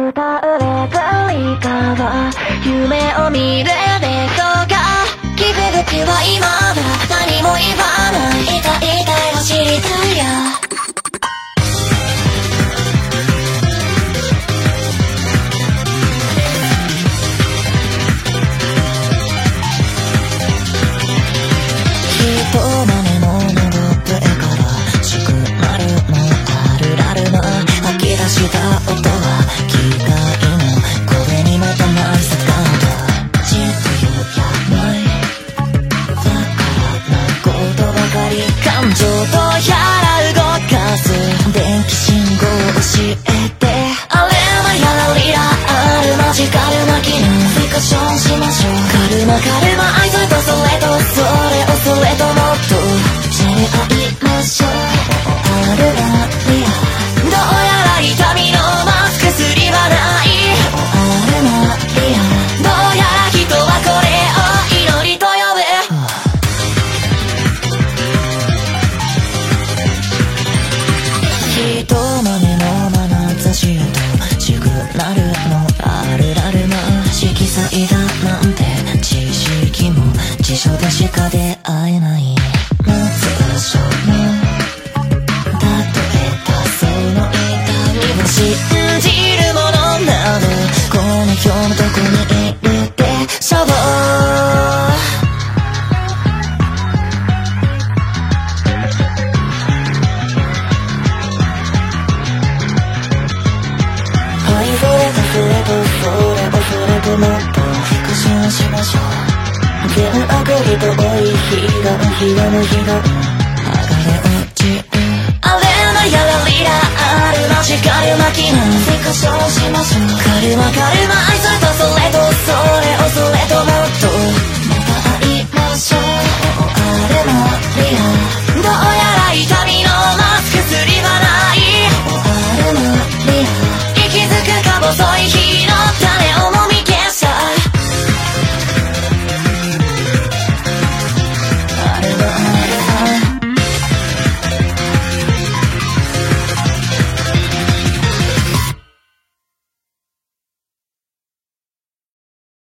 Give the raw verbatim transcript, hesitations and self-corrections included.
歌うレプリカは夢を見るでしょうか。傷口は今だ何も言わない痛い痛いを知りたいや。人真似の長笛からしくなるのあるらるの吐き出した音は機械の声にまたないさかったじっと言わないだからなことばかり感情とやら動かす電気信号教えてあれはやらりらあるマジカルな機能フィクションしましょうカルマカルマ愛ずっとそれとそれをそれともっとじゃれ合いましょうあるらりらどうやら痛みのマスクすりはないあるらりらどうやら人はこれを祈りと呼ぶ人真似の眼差しへとしくなるのあるらるな色彩だなんて知識も辞書でしか出会えないまず場所の例えたその痛みを信じるものなどこの世のどこにいるでしょう愛触れた触れとそれを触れともっと復習しましょう手のあくりと多い日が日がの日が剥がれ落ちるあれなやらりらあるマジカルな機能フィクションしましょうカルマカルマ愛ずっと